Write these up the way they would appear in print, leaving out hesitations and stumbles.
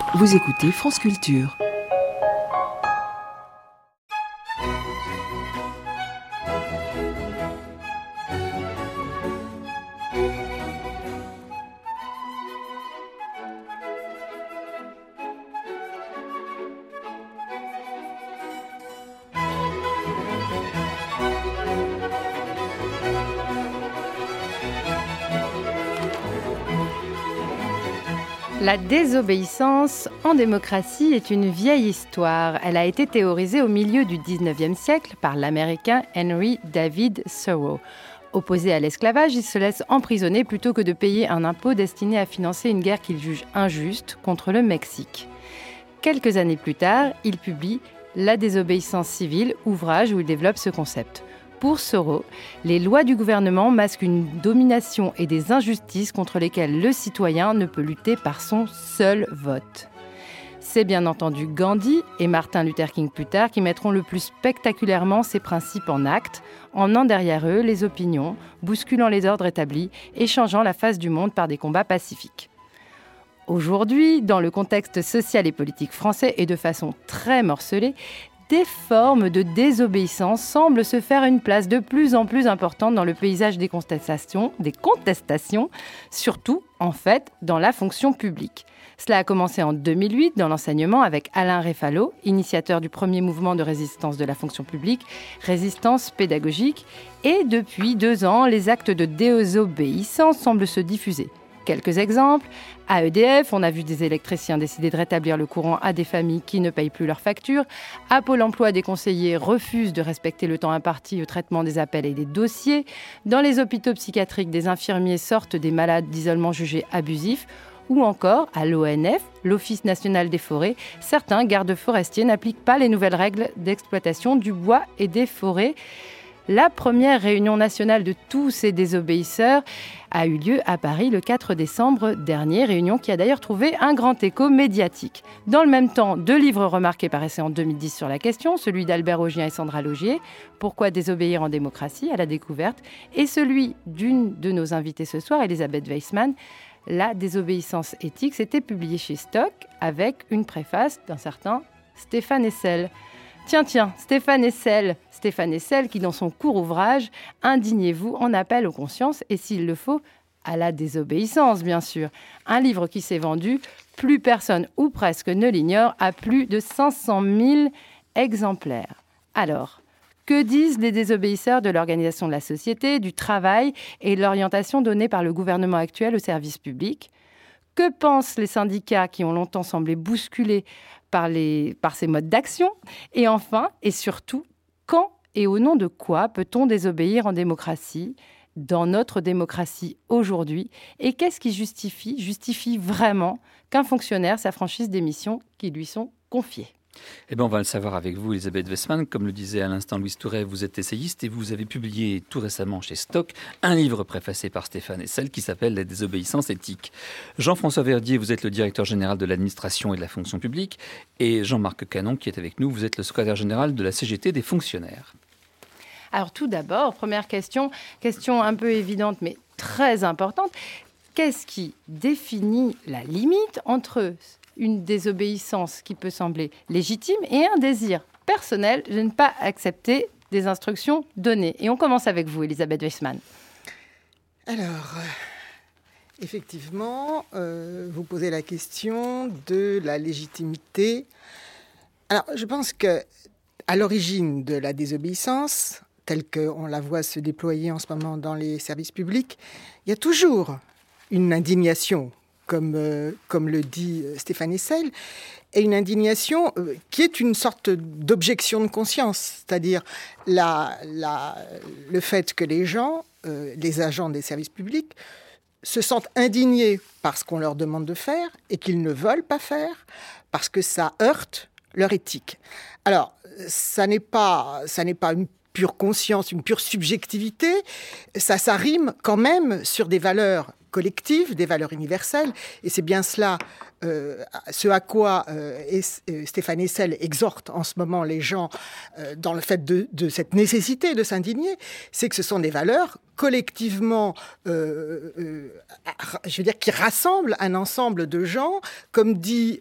Vous écoutez France Culture. La désobéissance en démocratie est une vieille histoire. Elle a été théorisée au milieu du XIXe siècle par l'Américain Henry David Thoreau. Opposé à l'esclavage, il se laisse emprisonner plutôt que de payer un impôt destiné à financer une guerre qu'il juge injuste contre le Mexique. Quelques années plus tard, il publie La désobéissance civile, ouvrage où il développe ce concept. Pour Thoreau, les lois du gouvernement masquent une domination et des injustices contre lesquelles le citoyen ne peut lutter par son seul vote. C'est bien entendu Gandhi et Martin Luther King plus tard qui mettront le plus spectaculairement ces principes en acte, emmenant derrière eux les opinions, bousculant les ordres établis et changeant la face du monde par des combats pacifiques. Aujourd'hui, dans le contexte social et politique français et de façon très morcelée, des formes de désobéissance semblent se faire une place de plus en plus importante dans le paysage des contestations, surtout, en fait, dans la fonction publique. Cela a commencé en 2008 dans l'enseignement avec Alain Réfalo, initiateur du premier mouvement de résistance de la fonction publique, Résistance pédagogique. Et depuis 2 ans, les actes de désobéissance semblent se diffuser. Quelques exemples. À EDF, on a vu des électriciens décider de rétablir le courant à des familles qui ne payent plus leurs factures. À Pôle emploi, des conseillers refusent de respecter le temps imparti au traitement des appels et des dossiers. Dans les hôpitaux psychiatriques, des infirmiers sortent des malades d'isolement jugés abusifs. Ou encore, à l'ONF, l'Office national des forêts, certains gardes forestiers n'appliquent pas les nouvelles règles d'exploitation du bois et des forêts. La première réunion nationale de tous ces désobéisseurs a eu lieu à Paris le 4 décembre dernier, réunion qui a d'ailleurs trouvé un grand écho médiatique. Dans le même temps, 2 livres remarqués paraissaient en 2010 sur la question, celui d'Albert Augien et Sandra Laugier, « Pourquoi désobéir en démocratie ?» à la découverte, et celui d'une de nos invitées ce soir, Elisabeth Weissman, « La désobéissance éthique », c'était publié chez Stock avec une préface d'un certain Stéphane Hessel. Tiens, Stéphane Hessel qui dans son court ouvrage « Indignez-vous en appel aux consciences et s'il le faut, à la désobéissance bien sûr ». Un livre qui s'est vendu, plus personne ou presque ne l'ignore, à plus de 500 000 exemplaires. Alors, que disent les désobéisseurs de l'organisation de la société, du travail et de l'orientation donnée par le gouvernement actuel au service public ? Que pensent les syndicats qui ont longtemps semblé bousculés par ces modes d'action ? Et enfin, et surtout, quand et au nom de quoi peut-on désobéir en démocratie, dans notre démocratie aujourd'hui ? Et qu'est-ce qui justifie vraiment qu'un fonctionnaire s'affranchisse des missions qui lui sont confiées ? Eh bien, on va le savoir avec vous, Elisabeth Weissman. Comme le disait à l'instant Louise Touret, vous êtes essayiste et vous avez publié tout récemment chez Stock un livre préfacé par Stéphane Hessel qui s'appelle « La désobéissance éthique ». Jean-François Verdier, vous êtes le directeur général de l'administration et de la fonction publique. Et Jean-Marc Canon, qui est avec nous, vous êtes le secrétaire général de la CGT des fonctionnaires. Alors tout d'abord, première question un peu évidente mais très importante. Qu'est-ce qui définit la limite entre une désobéissance qui peut sembler légitime et un désir personnel de ne pas accepter des instructions données? Et on commence avec vous, Elisabeth Weissman. Alors, effectivement, vous posez la question de la légitimité. Alors, je pense qu'à l'origine de la désobéissance, telle qu'on la voit se déployer en ce moment dans les services publics, il y a toujours une indignation, comme le dit Stéphane Hessel, et une indignation qui est une sorte d'objection de conscience, c'est-à-dire le fait que les gens, les agents des services publics, se sentent indignés par ce qu'on leur demande de faire et qu'ils ne veulent pas faire parce que ça heurte leur éthique. Alors, ça n'est pas une pure conscience, une pure subjectivité, ça rime quand même sur des valeurs collectives, des valeurs universelles, et c'est bien cela ce à quoi Stéphane Hessel exhorte en ce moment les gens dans le fait de cette nécessité de s'indigner, c'est que ce sont des valeurs collectivement, je veux dire, qui rassemblent un ensemble de gens, comme dit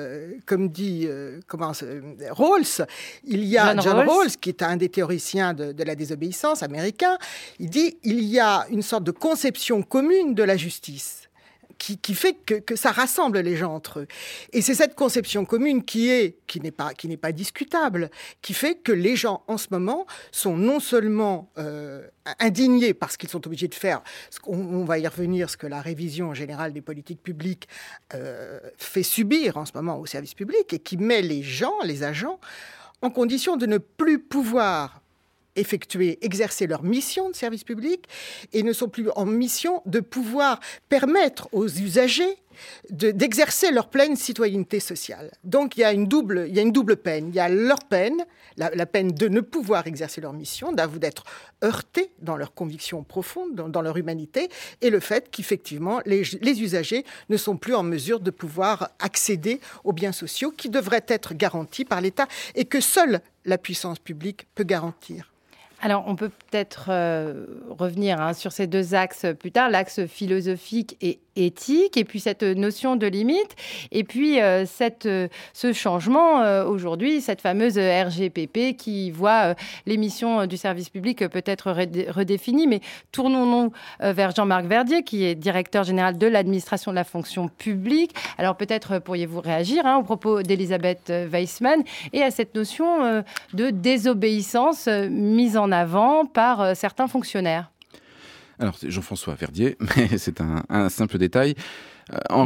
Rawls. Il y a John Rawls, qui est un des théoriciens de la désobéissance américain. Il dit il y a une sorte de conception commune de la justice. Qui fait que ça rassemble les gens entre eux. Et c'est cette conception commune qui n'est pas discutable, qui fait que les gens, en ce moment, sont non seulement indignés parce qu'ils sont obligés de faire, on va y revenir, ce que la révision générale des politiques publiques fait subir en ce moment au service public, et qui met les gens, les agents, en condition de ne plus pouvoir exercer leur mission de service public, et ne sont plus en mission de pouvoir permettre aux usagers d'exercer leur pleine citoyenneté sociale. Donc il y a une double peine. Il y a leur peine, la peine de ne pouvoir exercer leur mission, d'être heurtés dans leurs convictions profondes, dans leur humanité, et le fait qu'effectivement les usagers ne sont plus en mesure de pouvoir accéder aux biens sociaux qui devraient être garantis par l'État et que seule la puissance publique peut garantir. Alors, on peut peut-être revenir sur ces deux axes plus tard, l'axe philosophique et éthique, et puis cette notion de limite, et puis ce changement aujourd'hui, cette fameuse RGPP qui voit les missions du service public peut-être redéfinies. Mais tournons-nous vers Jean-Marc Verdier, qui est directeur général de l'administration de la fonction publique. Alors peut-être pourriez-vous réagir au propos d'Elisabeth Weissmann et à cette notion de désobéissance mise en avant par certains fonctionnaires. Alors, c'est Jean-François Verdier, mais c'est un simple détail. En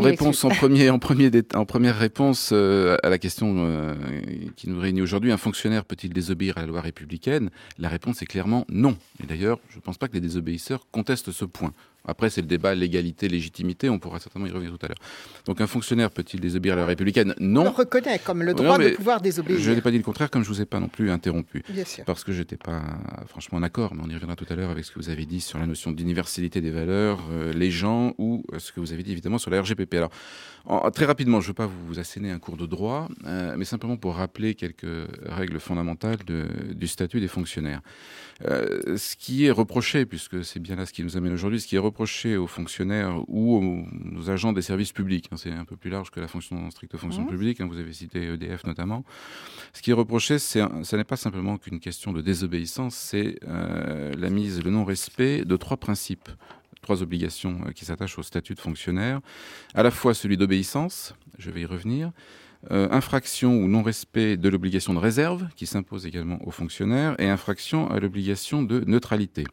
première réponse à la question qui nous réunit aujourd'hui, un fonctionnaire peut-il désobéir à la loi républicaine ? La réponse est clairement non. Et d'ailleurs, je ne pense pas que les désobéisseurs contestent ce point. Après, c'est le débat légalité, légitimité, on pourra certainement y revenir tout à l'heure. Donc, un fonctionnaire peut-il désobéir à la loi républicaine ? Non. On le reconnaît comme le droit de pouvoir désobéir. Je n'ai pas dit le contraire, comme je ne vous ai pas non plus interrompu. Bien sûr. Parce que je n'étais pas franchement en accord, mais on y reviendra tout à l'heure avec ce que vous avez dit sur la notion d'universalité des valeurs, les gens, ou ce que vous avez dit évidemment sur la RGPP. Alors, très rapidement, je ne veux pas vous asséner un cours de droit, mais simplement pour rappeler quelques règles fondamentales du statut des fonctionnaires. Ce qui est reproché, puisque c'est bien là ce qui nous amène aujourd'hui, ce qui est reproché aux fonctionnaires ou aux agents des services publics, c'est un peu plus large que la stricte fonction publique, vous avez cité EDF notamment, ce qui est reproché, ce n'est pas simplement qu'une question de désobéissance, c'est le non-respect de trois principes, trois obligations qui s'attachent au statut de fonctionnaire, à la fois celui d'obéissance, je vais y revenir, infraction ou non-respect de l'obligation de réserve qui s'impose également aux fonctionnaires, et infraction à l'obligation de neutralité.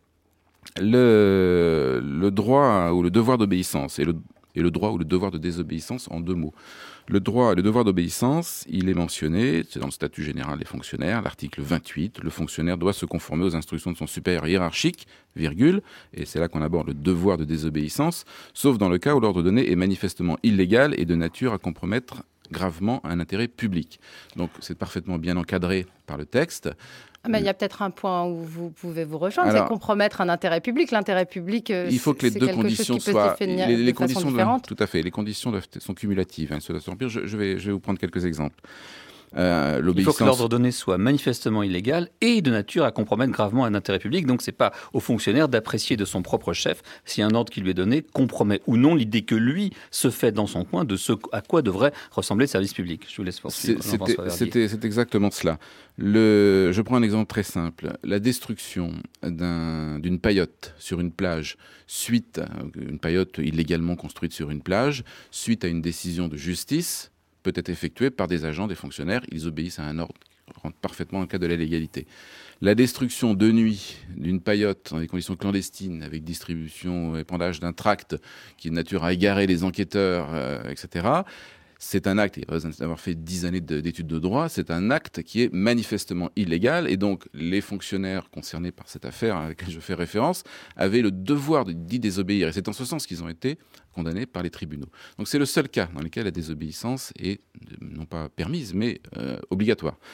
Le droit ou le devoir d'obéissance et le droit ou le devoir de désobéissance en deux mots. Le droit et le devoir d'obéissance, il est mentionné, c'est dans le statut général des fonctionnaires, l'article 28, le fonctionnaire doit se conformer aux instructions de son supérieur hiérarchique, virgule, et c'est là qu'on aborde le devoir de désobéissance, sauf dans le cas où l'ordre donné est manifestement illégal et de nature à compromettre gravement un intérêt public. Donc c'est parfaitement bien encadré par le texte. Il y a peut-être un point où vous pouvez vous rejoindre, c'est compromettre un intérêt public. L'intérêt public, il faut que les deux conditions soient les conditions tout à fait. Les conditions sont cumulatives. Je vais vous prendre quelques exemples. Il faut que l'ordre donné soit manifestement illégal et de nature à compromettre gravement un intérêt public. Donc, c'est pas au fonctionnaire d'apprécier de son propre chef si un ordre qui lui est donné compromet ou non l'idée que lui se fait dans son coin de ce à quoi devrait ressembler le service public. Je vous laisse poursuivre. C'est exactement cela. Je prends un exemple très simple. La destruction d'une paillote sur une plage, une paillote illégalement construite sur une plage, suite à une décision de justice, peut être effectuée par des agents, des fonctionnaires. Ils obéissent à un ordre qui rentre parfaitement dans le cadre de la légalité. La destruction de nuit d'une paillote dans des conditions clandestines, avec distribution et épandage d'un tract qui est de nature à égarer les enquêteurs, etc., c'est un acte, après avoir fait 10 années d'études de droit, c'est un acte qui est manifestement illégal, et donc les fonctionnaires concernés par cette affaire à laquelle je fais référence avaient le devoir d'y désobéir, et c'est en ce sens qu'ils ont été condamnés par les tribunaux. Donc c'est le seul cas dans lequel la désobéissance est non pas permise, mais obligatoire.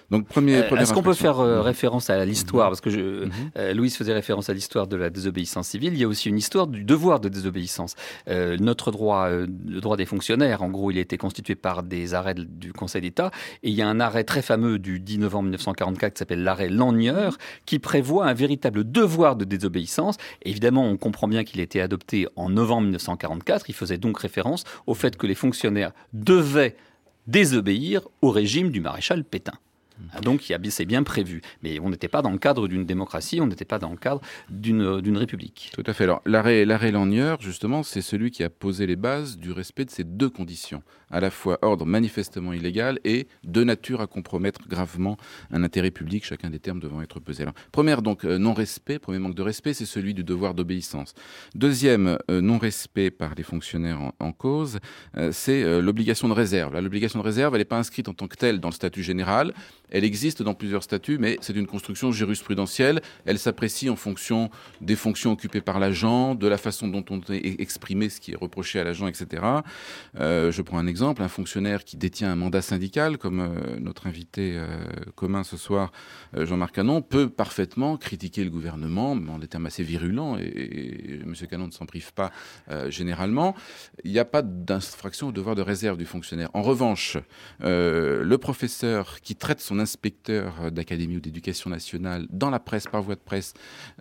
Donc, est-ce qu'on peut faire référence à l'histoire? Parce que Louise faisait référence à l'histoire de la désobéissance civile. Il y a aussi une histoire du devoir de désobéissance. Notre droit, le droit des fonctionnaires, en gros, il a été constitué par des arrêts du Conseil d'État. Et il y a un arrêt très fameux du 10 novembre 1944 qui s'appelle l'arrêt Lanière, qui prévoit un véritable devoir de désobéissance. Et évidemment, on comprend bien qu'il a été adopté en novembre 1944. Il faisait donc référence au fait que les fonctionnaires devaient désobéir au régime du maréchal Pétain. Donc c'est bien prévu. Mais on n'était pas dans le cadre d'une démocratie, on n'était pas dans le cadre d'une république. Tout à fait. Alors l'arrêt Lanière, justement, c'est celui qui a posé les bases du respect de ces deux conditions. À la fois ordre manifestement illégal et de nature à compromettre gravement un intérêt public, chacun des termes devant être pesé. Alors, premier manque de respect, c'est celui du devoir d'obéissance. Deuxième non-respect par les fonctionnaires en cause, c'est l'obligation de réserve. Là, l'obligation de réserve, elle n'est pas inscrite en tant que telle dans le statut général. Elle existe dans plusieurs statuts, mais c'est une construction jurisprudentielle. Elle s'apprécie en fonction des fonctions occupées par l'agent, de la façon dont on est exprimé ce qui est reproché à l'agent, etc. Je prends un exemple, un fonctionnaire qui détient un mandat syndical, comme notre invité commun ce soir, Jean-Marc Canon, peut parfaitement critiquer le gouvernement, en des termes assez virulents, et M. Canon ne s'en prive pas généralement. Il n'y a pas d'infraction au devoir de réserve du fonctionnaire. En revanche, le professeur qui traite son inspecteur d'académie ou d'éducation nationale dans la presse, par voie de presse,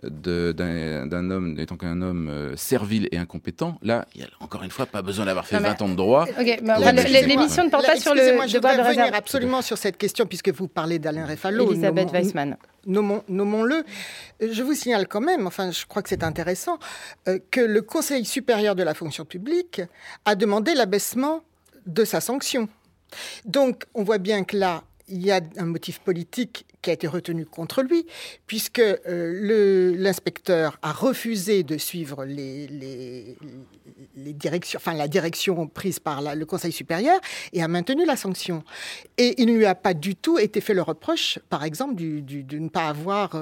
d'un homme, étant qu'un homme servile et incompétent, là, il n'y a encore une fois pas besoin d'avoir fait 20 ans de droit. L'émission ne porte pas sur le devoir de réserve. Je voudrais revenir absolument sur cette question, puisque vous parlez d'Alain Réfalo. Elisabeth Weissman. Nommons-le. Je vous signale quand même, je crois que c'est intéressant, que le Conseil supérieur de la fonction publique a demandé l'abaissement de sa sanction. Donc, on voit bien que là, il y a un motif politique qui a été retenu contre lui, puisque l'inspecteur a refusé de suivre les directions, la direction prise par le Conseil supérieur, et a maintenu la sanction. Et il ne lui a pas du tout été fait le reproche, par exemple, de ne pas avoir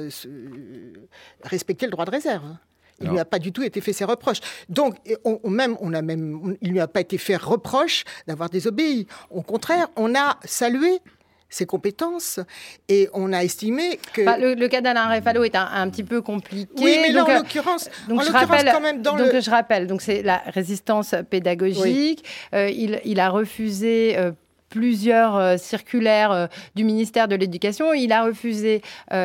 respecté le droit de réserve. Il ne lui a pas du tout été fait ces reproches. Donc, il ne lui a pas été fait reproche d'avoir désobéi. Au contraire, on a salué ses compétences et on a estimé que... le cas d'Alain Réfalo est un petit peu compliqué. Oui, mais là, en l'occurrence, quand même dans le... Je rappelle, donc c'est la résistance pédagogique. Oui. Il a refusé... plusieurs circulaires du ministère de l'Éducation. Il a refusé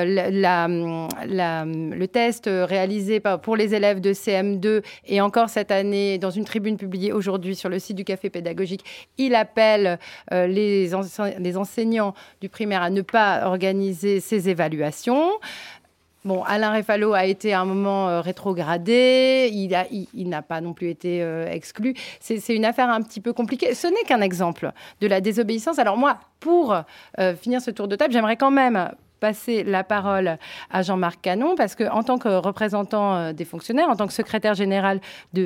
le test réalisé pour les élèves de CM2 et encore cette année, dans une tribune publiée aujourd'hui sur le site du Café Pédagogique, il appelle les enseignants du primaire à ne pas organiser ces évaluations. Bon, Alain Réfalo a été à un moment rétrogradé, il n'a pas non plus été exclu. C'est une affaire un petit peu compliquée. Ce n'est qu'un exemple de la désobéissance. Alors moi, pour finir ce tour de table, j'aimerais quand même passer la parole à Jean-Marc Canon, parce qu'en tant que représentant des fonctionnaires, en tant que secrétaire général de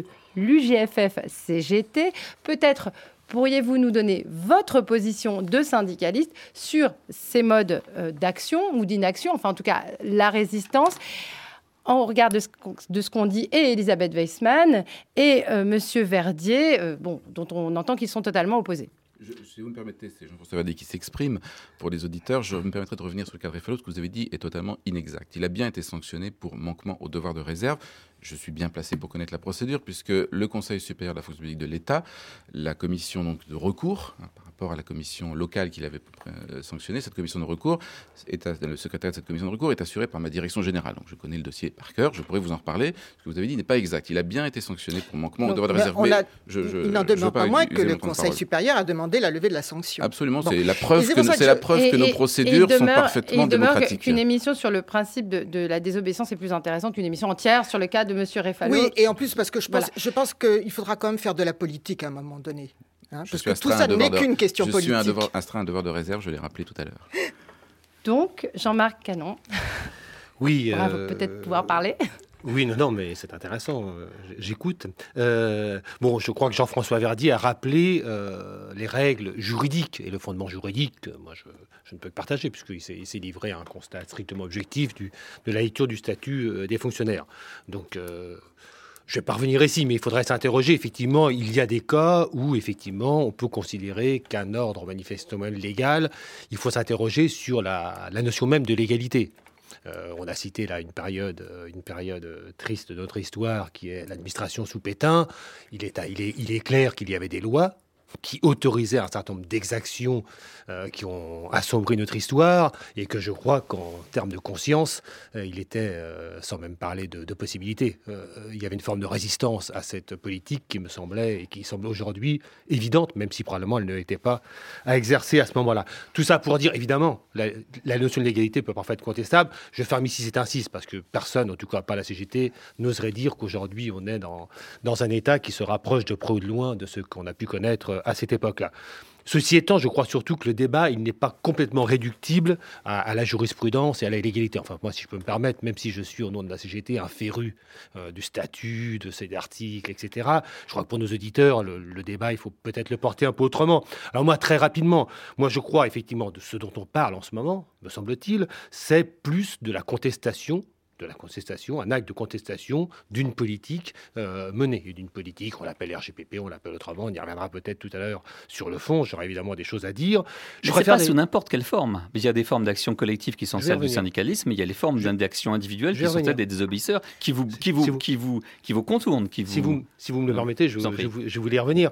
l'UJFF-CGT, peut-être... pourriez-vous nous donner votre position de syndicaliste sur ces modes d'action ou d'inaction, enfin en tout cas la résistance, en regard de ce qu'on dit et Elisabeth Weissman et M. Verdier, dont on entend qu'ils sont totalement opposés. Si vous me permettez, c'est Jean-François Verdier qui s'exprime pour les auditeurs. Je me permettrai de revenir sur le cas de Réfalo. Ce que vous avez dit est totalement inexact. Il a bien été sanctionné pour manquement au devoir de réserve. Je suis bien placé pour connaître la procédure, puisque le Conseil supérieur de la fonction publique de l'État, la commission donc, de recours, par rapport à la commission locale qu'il avait sanctionnée, cette commission de recours, le secrétaire de cette commission de recours est assuré par ma direction générale. Donc je connais le dossier par cœur, je pourrais vous en reparler. Ce que vous avez dit n'est pas exact. Il a bien été sanctionné pour manquement au devoir de réserve. Il n'en demeure pas moins que le Conseil supérieur a demandé la levée de la sanction. Absolument, c'est la preuve que nos procédures sont parfaitement démocratiques. Qu'une émission sur le principe de la désobéissance est plus intéressante qu'une émission entière sur le cas de M. Réfalo. Oui, et en plus, parce que je pense qu'il faudra quand même faire de la politique à un moment donné. Parce que tout ça n'est qu'une question politique. Je suis astreint à un devoir de réserve, je l'ai rappelé tout à l'heure. Donc, Jean-Marc Canon. Oui. On va peut-être pouvoir parler. Oui, non, mais c'est intéressant. J'écoute. Je crois que Jean-François Verdier a rappelé les règles juridiques. Et le fondement juridique, moi, je ne peux que partager, puisqu'il s'est livré à un constat strictement objectif de la lecture du statut des fonctionnaires. Donc, Je vais pas revenir ici, mais il faudrait s'interroger. Effectivement, il y a des cas où, effectivement, on peut considérer qu'un ordre manifestement légal, il faut s'interroger sur la notion même de légalité. On a cité là une période triste de notre histoire, qui est l'administration sous Pétain. Il est clair qu'il y avait des lois qui autorisaient un certain nombre d'exactions qui ont assombri notre histoire, et que je crois qu'en termes de conscience, il était, sans même parler de possibilités, il y avait une forme de résistance à cette politique qui me semblait, et qui semble aujourd'hui évidente, même si probablement elle ne l'était pas à exercer à ce moment-là. Tout ça pour dire, évidemment, la notion de légalité peut parfois être contestable. Je ferme ici cet incise, parce que personne, en tout cas pas la CGT, n'oserait dire qu'aujourd'hui on est dans un État qui se rapproche de près ou de loin de ce qu'on a pu connaître à cette époque-là. Ceci étant, je crois surtout que le débat, il n'est pas complètement réductible à la jurisprudence et à la légalité. Enfin, moi, si je peux me permettre, même si je suis, au nom de la CGT, un féru du statut, de ces articles, etc., je crois que pour nos auditeurs, le débat, il faut peut-être le porter un peu autrement. Alors moi, très rapidement, je crois effectivement de ce dont on parle en ce moment, me semble-t-il, c'est plus de la contestation, un acte de contestation d'une politique menée, et d'une politique, on l'appelle RGPP, on l'appelle autrement, on y reviendra peut-être tout à l'heure sur le fond, j'aurai évidemment des choses à dire. Je ne sais pas sous n'importe quelle forme. Il y a des formes d'action collective qui sont celles du syndicalisme, mais il y a les formes d'action individuelle qui sont celles des désobéisseurs, qui vous contournent. Si vous me le permettez, je voulais y revenir.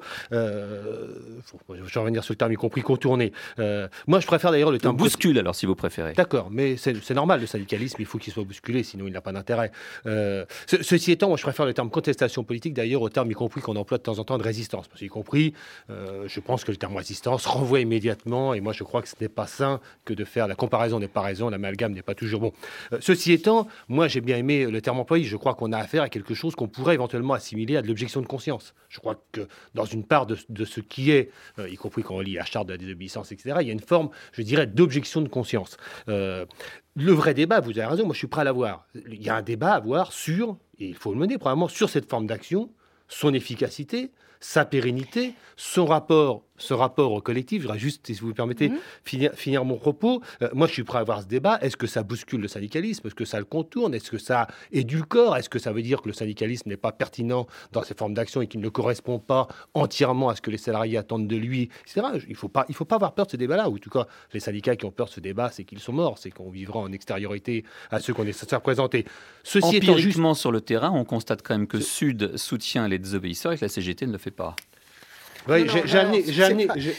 Je vais revenir sur le terme, y compris contourner. Moi, je préfère d'ailleurs le terme... bouscule, alors, si vous préférez. D'accord, mais c'est normal, le syndicalisme, il faut qu'il soit bousculé, sinon il n'a pas d'intérêt. Ceci étant, moi je préfère le terme contestation politique, d'ailleurs, au terme y compris qu'on emploie de temps en temps de résistance. Parce qu'y compris, je pense que le terme résistance renvoie immédiatement, et moi je crois que ce n'est pas sain que de faire la comparaison n'est pas raison, l'amalgame n'est pas toujours bon. Ceci étant, moi j'ai bien aimé le terme employé, je crois qu'on a affaire à quelque chose qu'on pourrait éventuellement assimiler à de l'objection de conscience. Je crois que dans une part de ce qui est, y compris quand on lit la charte de la désobéissance, etc., il y a une forme, je dirais, d'objection de conscience. Le vrai débat, vous avez raison, moi je suis prêt à l'avoir. Il y a un débat à avoir sur, et il faut le mener probablement, sur cette forme d'action, son efficacité, sa pérennité, ce rapport au collectif. Je voudrais juste, si vous me permettez, finir mon propos. Moi, je suis prêt à avoir ce débat. Est-ce que ça bouscule le syndicalisme? Est-ce que ça le contourne? Est-ce que ça édulcore? Est-ce que ça veut dire que le syndicalisme n'est pas pertinent dans ses formes d'action et qu'il ne correspond pas entièrement à ce que les salariés attendent de lui, etc. Il ne faut pas avoir peur de ce débat-là. Ou en tout cas, les syndicats qui ont peur de ce débat, c'est qu'ils sont morts. C'est qu'on vivra en extériorité à ceux qu'on est censé représenter. Ceci empiriquement, sur le terrain, on constate quand même que Sud soutient les désobéisseurs et que la CGT ne le fait pas. Oui,